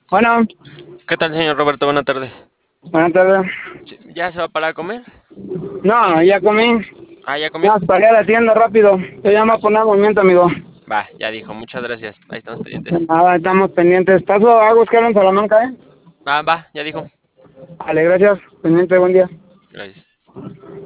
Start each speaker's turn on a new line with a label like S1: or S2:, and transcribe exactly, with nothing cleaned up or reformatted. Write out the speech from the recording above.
S1: Bueno,
S2: ¿Qué tal, señor Roberto? Buenas tardes.
S1: buenas tardes.
S2: Sí, ¿ya se va a parar a comer?
S1: No, ya comí.
S2: Ah, ¿ya comió?
S1: Ya salí a la tienda rápido. Te llamo a poner movimiento, amigo.
S2: Va, ya dijo. Muchas gracias. Ahí estamos
S1: De
S2: pendientes.
S1: nada, estamos pendientes. ¿Paso a buscar en Salamanca, eh?
S2: Va, va, ya dijo.
S1: Vale, gracias. Pendiente, buen día.
S2: Gracias.